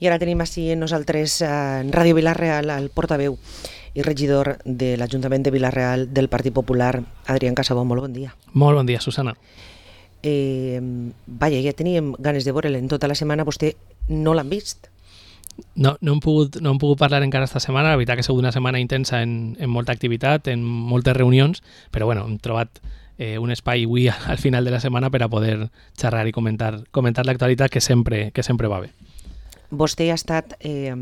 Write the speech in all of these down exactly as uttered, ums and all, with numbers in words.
I ara tenim així nosaltres en Ràdio Vila-real el portaveu i regidor de l'Ajuntament de Vila-real del Partit Popular, Adrián Casabó. Molt bon dia. Molt bon dia, Susana. Eh, vaja, ja teníem ganes de veure'l en tota la setmana, vostè no l'han vist? No, no, hem pogut, no hem pogut parlar encara esta setmana, la veritat que ha sigut una setmana intensa en, en molta activitat, en moltes reunions, però bueno, hem trobat eh, un espai avui al final de la setmana per a poder xerrar i comentar, comentar l'actualitat que sempre, que sempre va bé. Vostè ha estat eh,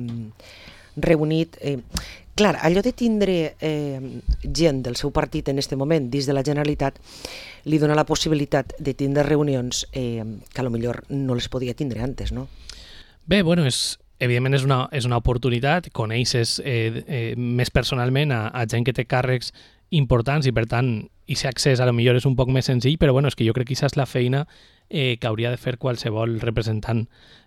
reunit... Eh, clar, allò de tindre eh, gent del seu partit en aquest moment dins de la Generalitat li dona la possibilitat de tindre reunions eh, que a lo millor no les podia tindre antes, no? Bé, bueno, és, evidentment és una, és una oportunitat, coneixes eh, eh, més personalment a, a gent que té càrrecs importants i per tant aquest accés a lo millor és un poc més senzill, però bueno, és que jo crec que aquesta és la feina eh, que hauria de fer qualsevol representant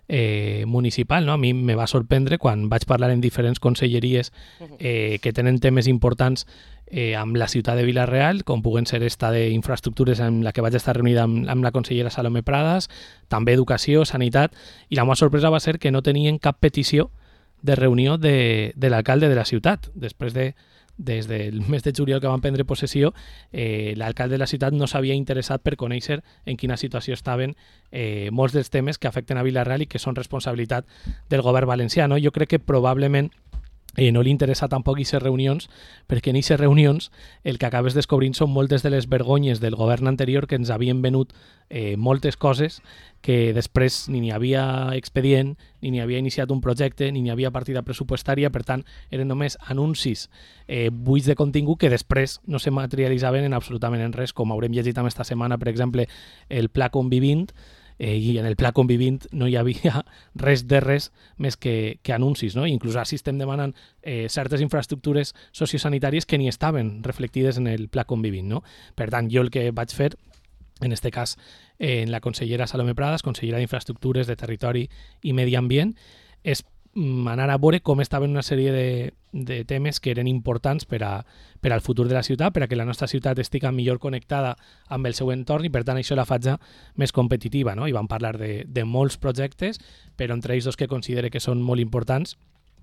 eh, municipal, no? A mi me va sorprendre quan vaig parlar en diferents conselleries eh, que tenen temes importants eh, amb la ciutat de Vila-real, com puguen ser esta d'infraestructures amb la que vaig estar reunida amb, amb la consellera Salomé Pradas, també educació, sanitat, i la meva sorpresa va ser que no tenien cap petició de reunió de, de l'alcalde de la ciutat. Després de des del mes de juliol que van prendre possessió, eh, l'alcalde de la ciutat no s'havia interessat per conèixer en quina situació estaven eh, molts dels temes que afecten a Vila-real i que són responsabilitat del govern valencià. No? Jo crec que probablement Eh, no li interessa tampoc aquestes reunions, perquè en aquestes reunions el que acabes descobrint són moltes de les vergonyes del govern anterior que ens havien venut eh, moltes coses que després ni n'hi havia expedient, ni n'hi havia iniciat un projecte, ni n'hi havia partida pressupostària, per tant eren només anuncis eh, buits de contingut que després no se materialitzaven en absolutament en res, com haurem llegit amb esta setmana, per exemple, el Pla Convivint, Eh, i en el Pla Convivint no hi havia res de res més que, que anuncis, no? Inclús així estem demanant eh, certes infraestructures sociosanitàries que ni estaven reflectides en el Pla Convivint, no? Per tant, jo el que vaig fer, en este cas eh, en la consellera Salomé Pradas, consellera d'Infraestructures, de Territori i Medi Ambient, és anar a veure com estaven una sèrie de, de temes que eren importants per, a, per al futur de la ciutat, per a que la nostra ciutat estigui millor connectada amb el seu entorn i per tant això la faig més competitiva, no? I vam parlar de, de molts projectes, però entre ells dos que considere que són molt importants,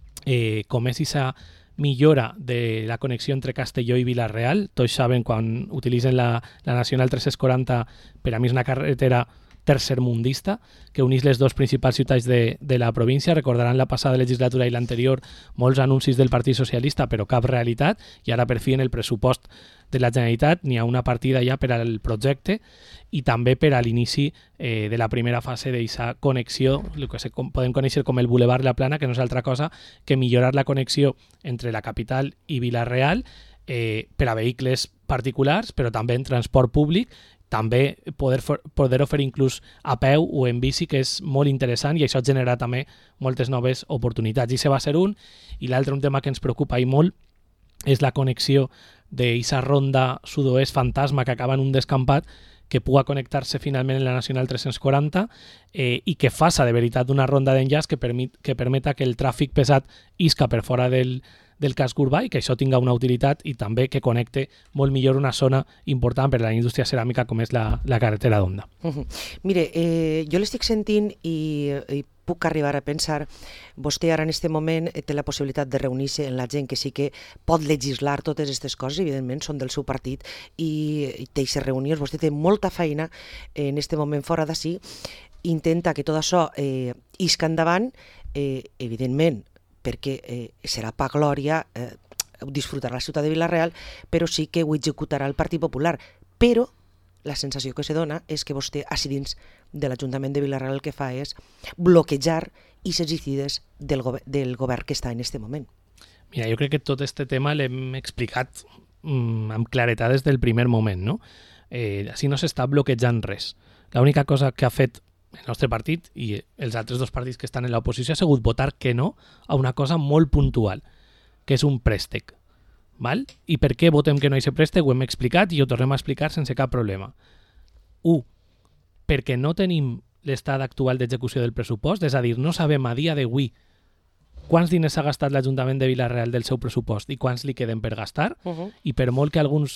eh, com és aquesta millora de la connexió entre Castelló i Vila-real. Tots saben quan utilitzen la, la Nacional tres-cents quaranta, per a mi és una carretera tercermundista, que unís les dues principals ciutats de, de la província. Recordaran la passada legislatura i l'anterior molts anuncis del Partit Socialista, però cap realitat, i ara per fi en el pressupost de la Generalitat n'hi ha una partida ja per al projecte i també per a l'inici eh, de la primera fase d'aquesta connexió, el que se podem conèixer com el Boulevard La Plana, que no és altra cosa que millorar la connexió entre la capital i Vila-real eh, per a vehicles particulars, però també en transport públic, també poder, poder oferir inclús a peu o en bici, que és molt interessant, i això genera també moltes noves oportunitats. I això va ser un, i l'altre, un tema que ens preocupa i molt, és la connexió d'aquesta ronda sud-oest fantasma que acaba en un descampat, que pugui connectar-se finalment en la Nacional tres-cents quaranta eh, i que faça de veritat una ronda d'enllaç que, permet, que permeta que el tràfic pesat isca per fora del, del casc urbà i que això tinga una utilitat i també que connecte molt millor una zona important per a la indústria ceràmica com és la, la carretera d'Onda. Uh-huh. Mire, eh, jo l'estic sentint i, i puc arribar a pensar, vostè ara en aquest moment té la possibilitat de reunir-se amb la gent que sí que pot legislar totes aquestes coses, evidentment són del seu partit i, i té aquestes reunions, vostè té molta feina en aquest moment fora d'ací, intenta que tot això eh, isca endavant, eh, evidentment, perquè eh, serà pa glòria, eh, disfrutarà la ciutat de Vila-real, però sí que ho executarà el Partit Popular. Però la sensació que se dona és que vostè, així dins de l'Ajuntament de Vila-real, el que fa és bloquejar aquestes decisions del, go del govern que està en aquest moment. Mira, jo crec que tot aquest tema l'hem explicat mm, amb claretat des del primer moment, no? Eh, així no s'està bloquejant res. L'única cosa que ha fet el nostre partit i els altres dos partits que estan en l'oposició ha sigut votar que no a una cosa molt puntual, que és un préstec. Val? I per què votem que no a aquest préstec? Ho hem explicat i ho tornem a explicar sense cap problema. Un, perquè no tenim l'estat actual d'execució del pressupost, és a dir, no sabem a dia d'avui quants diners ha gastat l'Ajuntament de Vila-real del seu pressupost i quants li queden per gastar, uh-huh. I per molt que alguns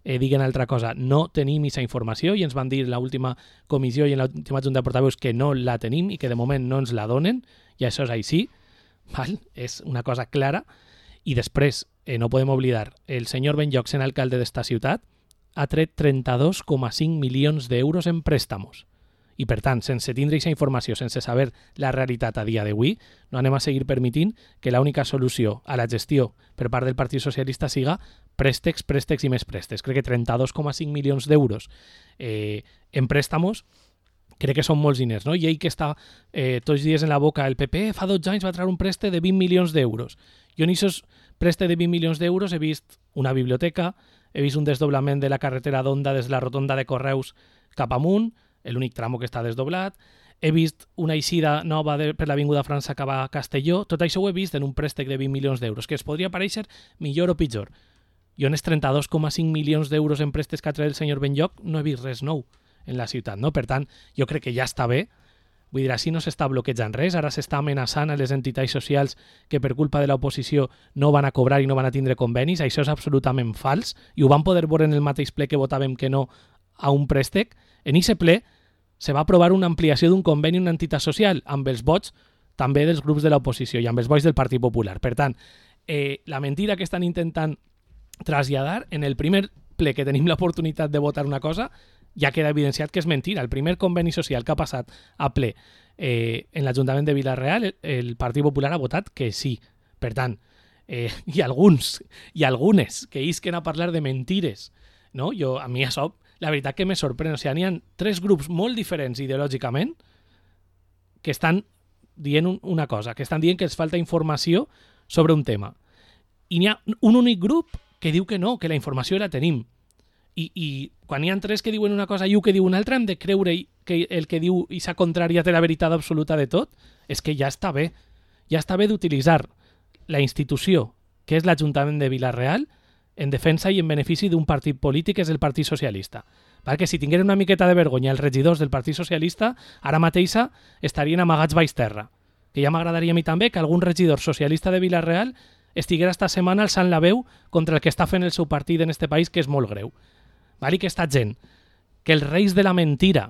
eh, diguen altra cosa. No tenim aquesta informació i ens van dir en l'última comissió i en l'última junta de portaveus que no la tenim i que de moment no ens la donen, i això és així, val? És una cosa clara. I després, eh, no podem oblidar, el senyor Benlloch, sent alcalde d'esta ciutat, ha tret trenta-dos coma cinc milions d'euros en préstamos. I, per tant, sense tindre aquesta informació, sense saber la realitat a dia d'avui, no anem a seguir permitint que l'única solució a la gestió per part del Partit Socialista siga préstecs, préstecs i més préstecs. Crec que trenta-dos coma cinc milions d'euros eh, en préstamos crec que són molts diners, no? I ell que està eh, tots els dies en la boca, el P P fa dotze anys va treure un préstec de vint milions d'euros. Jo en aquests préstec de vint milions d'euros he vist una biblioteca, he vist un desdoblament de la carretera d'Onda des de la rotonda de Correus cap amunt, l'únic tramo que està desdoblat, he vist una eixida nova de, per l'Avinguda França cap a Castelló, tot això ho he vist en un préstec de vint milions d'euros, que es podria parèixer millor o pitjor. Jo en els trenta-dos coma cinc milions d'euros en préstecs que ha tret el senyor Benlloch no he vist res nou en la ciutat, no? Per tant, jo crec que ja està bé. Vull dir, així no s'està bloquejant res, ara s'està amenaçant a les entitats socials que per culpa de l'oposició no van a cobrar i no van a tindre convenis, això és absolutament fals, i ho van poder veure en el mateix ple que votàvem que no a un préstec. En aquest ple se va aprovar una ampliació d'un conveni una entitat social amb els vots també dels grups de l'oposició i amb els vots del Partit Popular. Per tant, eh, la mentira que estan intentant traslladar en el primer ple que tenim l'oportunitat de votar una cosa ja queda evidenciat que és mentira. El primer conveni social que ha passat a ple eh, en l'Ajuntament de Vila-real, el, el Partit Popular ha votat que sí. Per tant, eh, hi ha alguns i algunes que isquen a parlar de mentires, no? Jo, a mi això, la veritat que me sorprèn. O sigui, n'hi ha tres grups molt diferents ideològicament que estan dient un, una cosa, que estan dient que els falta informació sobre un tema. I n'hi ha un únic grup que diu que no, que la informació la tenim. I, i quan hi ha tres que diuen una cosa i un que diu una altra, hem de creure que el que diu i s'ha contraria té la veritat absoluta de tot? És que ja està bé. Ja està bé d'utilitzar la institució, que és l'Ajuntament de Vila-real, en defensa i en benefici d'un partit polític, que és el Partit Socialista. Perquè si tingueren una miqueta de vergonya els regidors del Partit Socialista, ara mateixa estarien amagats baix terra. Que ja m'agradaria a mi també que algun regidor socialista de Vila-real estiguera esta setmana alçant la veu contra el que està fent el seu partit en este país, que és molt greu. Val? I que està gent, que els reis de la mentira,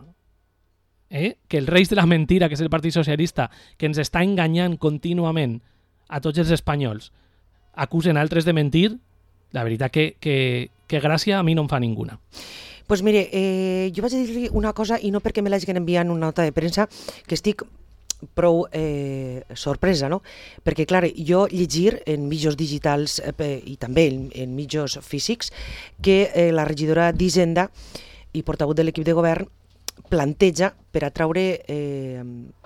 eh? que els reis de la mentira, que és el Partit Socialista, que ens està enganyant contínuament a tots els espanyols, acusen altres de mentir, la veritat que, que, que gràcia a mi no em fa ninguna. Pues mire, eh, jo vaig a dir-li una cosa, i no perquè me l'hagin enviat una nota de premsa, que estic prou eh, sorpresa, no? Perquè, clar, jo llegir en mitjos digitals eh, i també en, en mitjos físics que eh, la regidora d'Hisenda i portaveu de l'equip de govern planteja per atraure eh,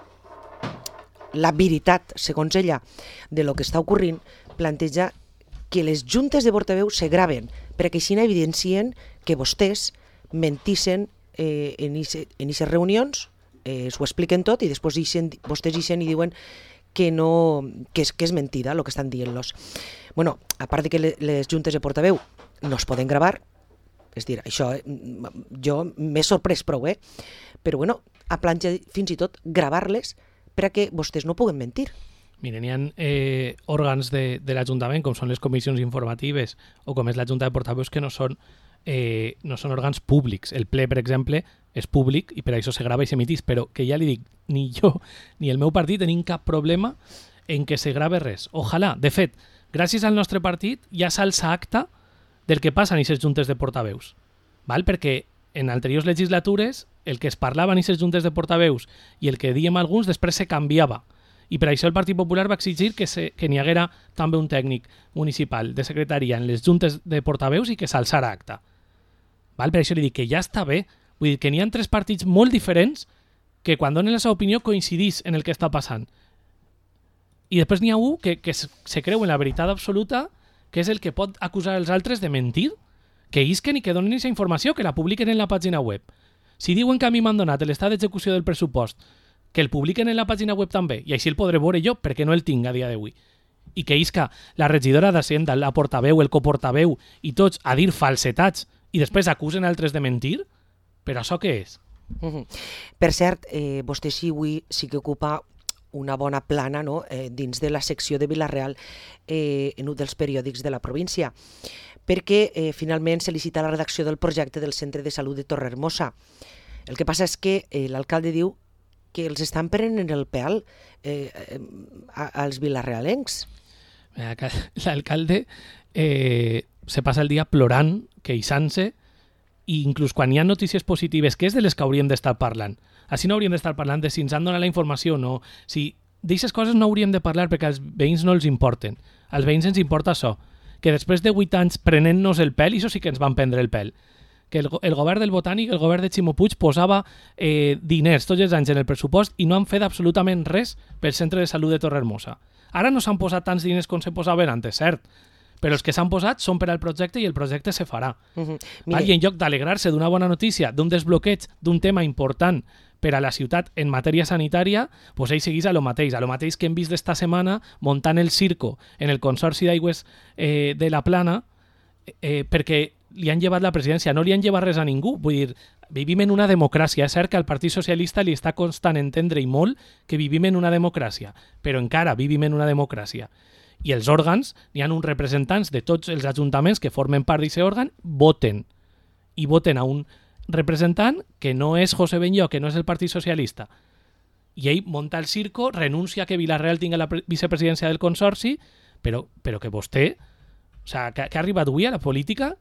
la veritat, segons ella, de lo que està ocorrint, planteja que les juntes de portaveus se graven perquè així evidencien que vostès mentissin eh, en aquestes reunions, eh, s'ho expliquen tot i després ixen, vostès ixen i diuen que, no, que, és, que és mentida el que estan dient-los. Bueno, a part de que les juntes de portaveu no es poden gravar, és dir, això jo m'he sorprès prou, eh? Però bueno, a planxa fins i tot gravar-les perquè vostès no puguen mentir. Miren, hi ha eh, òrgans de, de l'Ajuntament, com són les comissions informatives o com és la Junta de Portaveus, que no són, eh, no són òrgans públics. El ple, per exemple, és públic i per això se grava i s'emitís, però que ja li dic, ni jo ni el meu partit tenim cap problema en que se grave res. Ojalà. De fet, gràcies al nostre partit ja s'alça acta del que passa en aquestes juntes de portaveus. Val? Perquè en anteriors legislatures el que es parlava en aquestes juntes de portaveus i el que diem alguns després se canviava. I per això el Partit Popular va exigir que, se, que n'hi haguera també un tècnic municipal de secretaria en les juntes de portaveus i que s'alçara acta. Val? Per això li dic que ja està bé. Vull dir que n'hi ha tres partits molt diferents que quan donen la seva opinió coincidís en el que està passant. I després n'hi ha un que, que se creu en la veritat absoluta, que és el que pot acusar els altres de mentir, que isquen i que donen aquesta informació, que la publiquen en la pàgina web. Si diuen que a mi m'han donat l'estat d'execució del pressupost, que el publiquen en la pàgina web també, i així el podré veure jo, perquè no el tinc a dia d'avui. I que isca la regidora d'Hacienda, la portaveu, el coportaveu i tots a dir falsetats i després acusen altres de mentir, però això què és? Mm-hmm. Per cert, eh, vostè sí, avui sí que ocupa una bona plana, no? eh, dins de la secció de Vila-real eh, en un dels periòdics de la província, perquè eh, finalment se licita la redacció del projecte del Centre de Salut de Torrehermosa. El que passa és que eh, l'alcalde diu que els estan prenent el pèl eh, eh, als vilarrealencs. L'alcalde eh, se passa el dia plorant, queixant-se, i inclús quan hi ha notícies positives, que és de les que hauríem d'estar parlant. Així no hauríem d'estar parlant de si ens han donat la informació o no. Si d'aixes coses no hauríem de parlar perquè als veïns no els importen. Als veïns ens importa això. Que després de vuit anys prenent-nos el pèl, i això sí que ens van prendre el pèl. Que el, el govern del Botànic, el govern de Ximo Puig, posava eh, diners tots els anys en el pressupost i no han fet absolutament res pel Centre de Salut de Torrehermosa. Ara no s'han posat tants diners com se posaven antes, cert? Però els que s'han posat són per al projecte i el projecte se farà. Uh-huh. Mire... I en lloc d'alegrar-se d'una bona notícia, d'un desbloqueig, d'un tema important per a la ciutat en matèria sanitària, doncs ell seguís a lo mateix, a lo mateix que hem vist esta setmana muntant el circo en el Consorci d'Aigües eh, de la Plana, eh, perquè li han llevat la presidència, no li han llevat res a ningú. Vull dir, vivim en una democràcia. És cert que al Partit Socialista li està costant entendre i molt que vivim en una democràcia, però encara vivim en una democràcia. I els òrgans, n'hi ha uns representants de tots els ajuntaments que formen part d'aquest òrgan, voten. I voten a un representant que no és José Benllo, que no és el Partit Socialista. I ell munta el circo, renuncia que Vila-real tingui la vicepresidència del Consorci, però, però que vostè, o sea, que, que ha arribat avui a la política,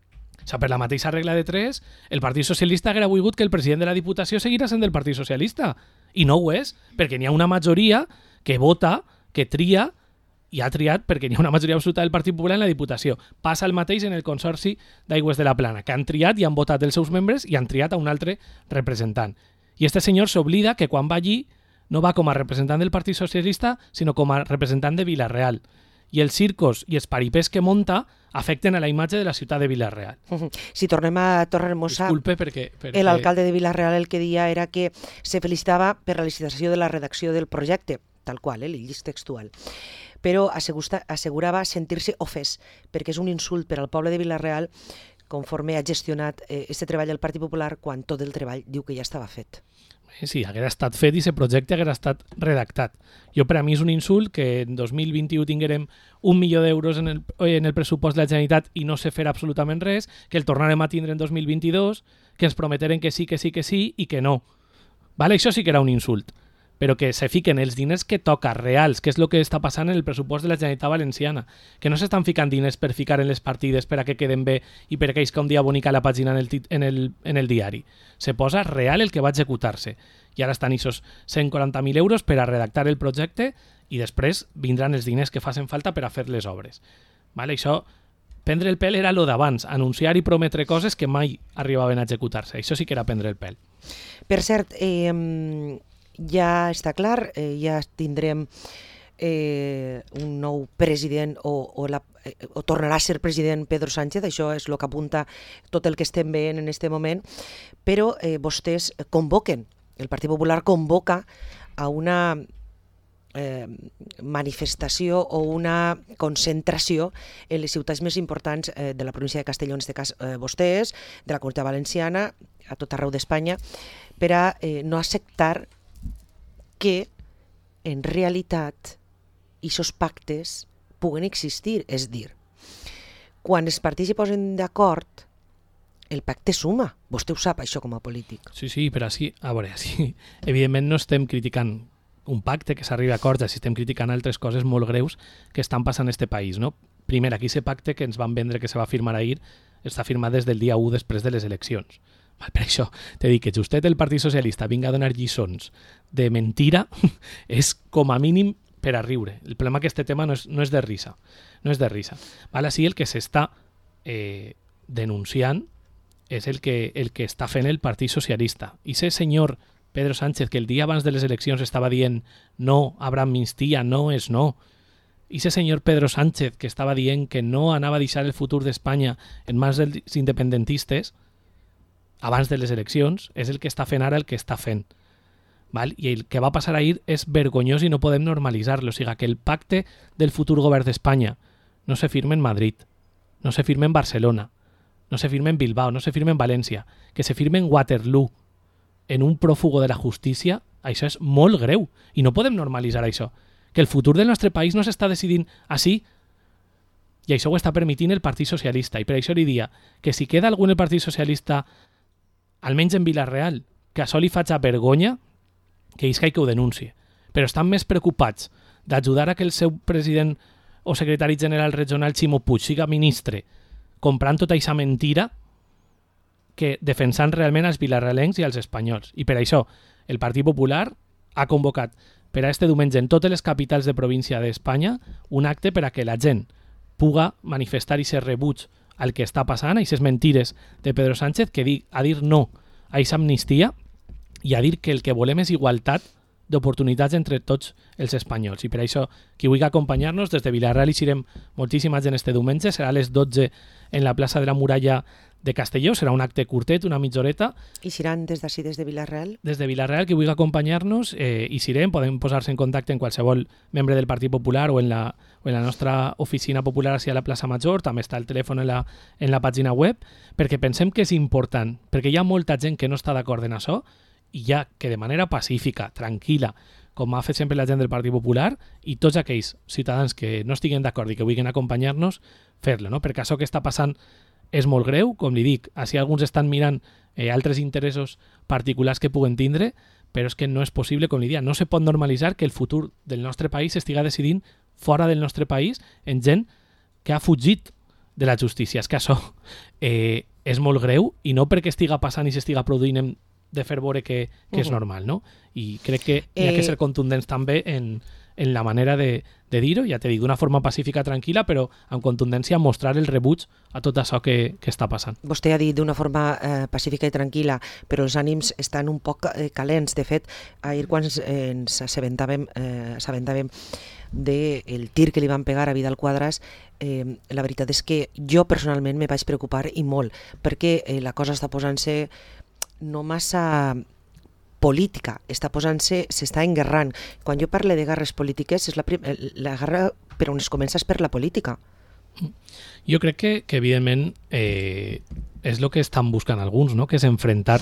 o sea, per la mateixa regla de tres, el Partit Socialista haguera volgut que el president de la Diputació seguirà sent del Partit Socialista. I no ho és, perquè n'hi ha una majoria que vota, que tria, i ha triat perquè n'hi ha una majoria absoluta del Partit Popular en la Diputació. Passa el mateix en el Consorci d'Aigües de la Plana, que han triat i han votat els seus membres i han triat a un altre representant. I este senyor s'oblida que quan va allí no va com a representant del Partit Socialista, sinó com a representant de Vila-real. I els circos i els paripés que monta afecten a la imatge de la ciutat de Vila-real. Si tornem a Torrehermosa, Disculpe perquè, perquè... l'alcalde de Vila-real el que deia era que se felicitava per la licitació de la redacció del projecte, tal qual, eh, el llis textual. Però assegurava sentir-se ofès, perquè és un insult per al poble de Vila-real conforme ha gestionat aquest eh, treball del Partit Popular quan tot el treball diu que ja estava fet. Sí, haguera estat fet i aquest projecte haguera estat redactat. Jo, per a mi és un insult que en dos mil vint-i-u tinguérem un milió d'euros en, el, en el pressupost de la Generalitat i no se fer absolutament res, que el tornarem a tindre en dos mil vint-i-dos, que ens prometeren que sí, que sí, que sí i que no. Vale? Això sí que era un insult. Però que se fiquen els diners que toca, reals, que és el que està passant en el pressupost de la Generalitat Valenciana, que no s'estan ficant diners per ficar en les partides per a que queden bé i per a que isca un dia bonica la pàgina en el, en el, en el diari. Se posa real el que va executar-se. I ara estan aquests cent quaranta mil euros per a redactar el projecte i després vindran els diners que facin falta per a fer les obres. Vale? Això, prendre el pèl era lo d'abans, anunciar i prometre coses que mai arribaven a executar-se. Això sí que era prendre el pèl. Per cert, eh... ja està clar, eh, ja tindrem eh, un nou president o, o, la, eh, o tornarà a ser president Pedro Sánchez, això és el que apunta tot el que estem veient en aquest moment, però eh, vostès convoquen, el Partit Popular convoca a una eh, manifestació o una concentració en les ciutats més importants eh, de la província de Castelló, en aquest cas eh, vostès, de la Comunitat Valenciana, a tot arreu d'Espanya, per a eh, no acceptar que en realitat aquests pactes puguen existir. És dir, quan els partits hi posen d'acord, el pacte suma. Vostè ho sap, això, com a polític. Sí, sí, però així, a veure, així, evidentment no estem criticant un pacte que s'arribi a acords, així estem criticant altres coses molt greus que estan passant en este país, no? Primer, aquí aquest pacte que ens van vendre que se va firmar ahir està firmat des del dia u després de les eleccions. Per això t'he dit que justet el Partit Socialista vinga a donar lliçons de mentira és com a mínim per a riure. El problema que este tema no és, no és de risa. No és de risa. Val? Així el que s'està eh, denunciant és el que, el que està fent el Partit Socialista. I ese senyor Pedro Sánchez que el dia abans de les eleccions estava dient no, habrá amnistia, no és no. I ese senyor Pedro Sánchez que estava dient que no anava a deixar el futur d'Espanya en mans dels independentistes abans de les eleccions, és el que està fent ara el que està fent. Val? I el que va passar ahir és vergonyós i no podem normalitzar-lo. O sigui, que el pacte del futur govern d'Espanya no se firma en Madrid, no se firma en Barcelona, no se firma en Bilbao, no se firma en València, que se firma en Waterloo, en un prófugo de la justícia, això és molt greu. I no podem normalitzar això. Que el futur del nostre país no s'està decidint així, I això ho està permitint el Partit Socialista. I per això li dia que si queda algun el Partit Socialista, almenys en Vila-real, que això li faig a vergonya, que és que ho denuncie. Però estan més preocupats d'ajudar a que el seu president o secretari general regional Ximo Puig siga ministre comprant tota aquesta mentira que defensant realment els vilarrealencs i els espanyols. I per això el Partit Popular ha convocat per a este diumenge en totes les capitals de província d'Espanya un acte per a que la gent puga manifestar i ser rebuig al que està passant, a aquestes mentires de Pedro Sánchez, que di, a dir no a aquesta amnistia i a dir que el que volem és igualtat d'oportunitats entre tots els espanyols. I per això, qui vulgui acompanyar-nos, des de Vila-real hi serem moltíssima gent este diumenge, serà a les dotze en la plaça de la Muralla de Castelló, serà un acte curtet, una mitja horeta. I seran des d'ací, des de Vila-real? Des de Vila-real, qui vulgui acompanyar-nos, eh, hi serem, podem posar-se en contacte en qualsevol membre del Partit Popular o en la, o en la nostra oficina popular ací a la plaça Major, també està el telèfon en la, en la pàgina web, perquè pensem que és important, perquè hi ha molta gent que no està d'acord en això, i ja que de manera pacífica, tranquil·la, com ha fet sempre la gent del Partit Popular, i tots aquells ciutadans que no estiguen d'acord i que vulguin acompanyar-nos, fer-lo, no? Perquè això que està passant és molt greu, com li dic, així alguns estan mirant eh, altres interessos particulars que puguen tindre, però és que no és possible, com li dic, no se pot normalitzar que el futur del nostre país estiga decidint fora del nostre país en gent que ha fugit de la justícia. És que això eh, és molt greu, i no perquè estiga passant i s'estiga produint en de fer veure que, que és normal, no? I crec que hi ha que ser contundents també en, en la manera de, de dir-ho, ja t'he dit, d'una forma pacífica, tranquil·la, però amb contundència mostrar el rebuig a tot això que, que està passant. Vostè ha dit d'una forma eh, pacífica i tranquil·la, però els ànims estan un poc eh, calents. De fet, ahir quan eh, ens assabentàvem, eh, assabentàvem del tir que li van pegar a Vidal Quadras, eh, la veritat és que jo personalment me vaig preocupar i molt, perquè eh, la cosa està posant-se no massa política, està posant-se, s'està enguerrant. Quan jo parlo de guerres polítiques, és la, la guerra per on es comença és per la política. Jo crec que, que evidentment, eh, és el que estan buscant alguns, no? Que és enfrontar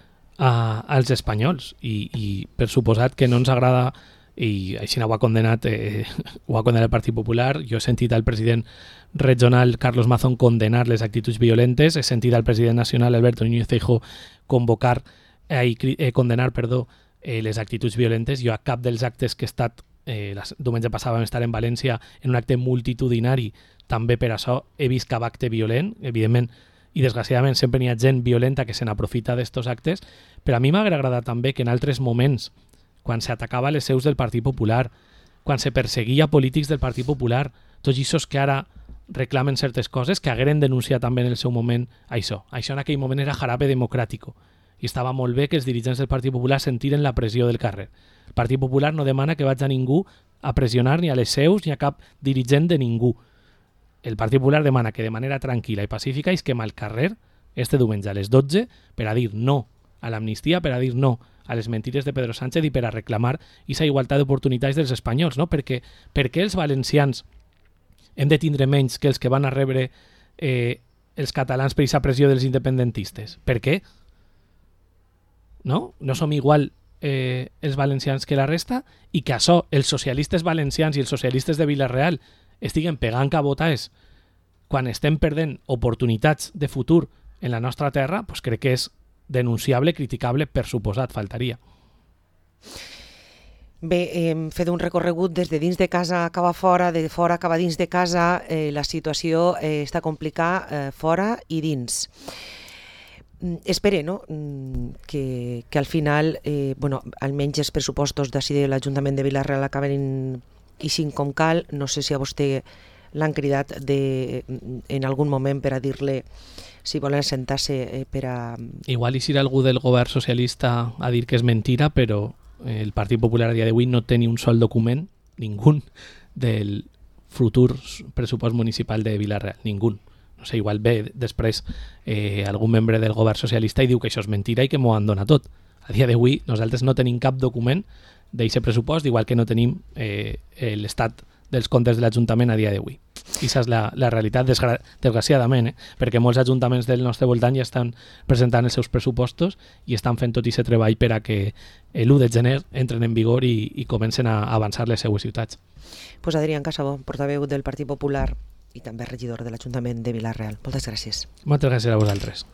a, als espanyols. I, I per suposat que no ens agrada, i així ho ha condenat, eh, ho ha condenat el Partit Popular. Jo he sentit al president regional Carlos Mazón condenar les actituds violentes, he sentit al president nacional Alberto Núñez Feijóo convocar eh, eh, condenar perdó, eh, les actituds violentes. Jo a cap dels actes que he estat, eh, la diumenge passada vam estar en València en un acte multitudinari, també per això he vist cap acte violent, evidentment, i desgraciadament sempre n'hi ha gent violenta que se n'aprofita d'estos actes, però a mi m'ha agradat també que en altres moments, quan s'atacava les seus del Partit Popular, quan se perseguia polítics del Partit Popular, tots aquests que ara reclamen certes coses, que hagueren denunciat també en el seu moment això. Això en aquell moment era jarabe democràtico. I estava molt bé que els dirigents del Partit Popular sentiren la pressió del carrer. El Partit Popular no demana que vagi a ningú a pressionar ni a les seus ni a cap dirigent de ningú. El Partit Popular demana que de manera tranquil·la i pacífica isquem al carrer este diumenge a les dotze per a dir no a l'amnistia, per a dir no a les mentires de Pedro Sánchez i per a reclamar aquesta igualtat d'oportunitats dels espanyols, no? Perquè, perquè els valencians hem de tindre menys que els que van a rebre eh, els catalans per aquesta pressió dels independentistes. Per què? No? No som igual eh, els valencians que la resta, i que això, els socialistes valencians i els socialistes de Vila-real estiguen pegant cabotades quan estem perdent oportunitats de futur en la nostra terra, doncs crec que és denunciable, criticable, per suposat, faltaria. Bé, hem fet un recorregut des de dins de casa cap a fora, de fora cap a dins de casa, eh, la situació eh, està complicada eh, fora i dins. Espere, no?, que, que al final, eh, bueno, almenys els pressupostos d'ací de l'Ajuntament de Vila-real acaben ixint com cal. No sé si a vostè l'han cridat de, en algun moment per a dir-li si volen sentar-se eh, per a... Igual hi serà algú del govern socialista a dir que és mentira, però el Partit Popular a dia d'avui no té ni un sol document, ningú, del futur pressupost municipal de Vila-real, ningú. No sé, igual ve després eh, algun membre del govern socialista i diu que això és mentira i que m'ho han donat tot. A dia d'avui nosaltres no tenim cap document d'aquest pressupost, igual que no tenim eh, l'estat dels comptes de l'Ajuntament a dia d'avui. I aquesta és la, la realitat, desgra desgraciadament, eh? Perquè molts ajuntaments del nostre voltant ja estan presentant els seus pressupostos i estan fent tot aquest treball per a que l'u de gener entren en vigor i, i comencen a avançar les seues ciutats. Pues Adrián Casabó, portaveu del Partit Popular, i també regidor de l'Ajuntament de Vila-real. Moltes gràcies. Moltes gràcies a vosaltres.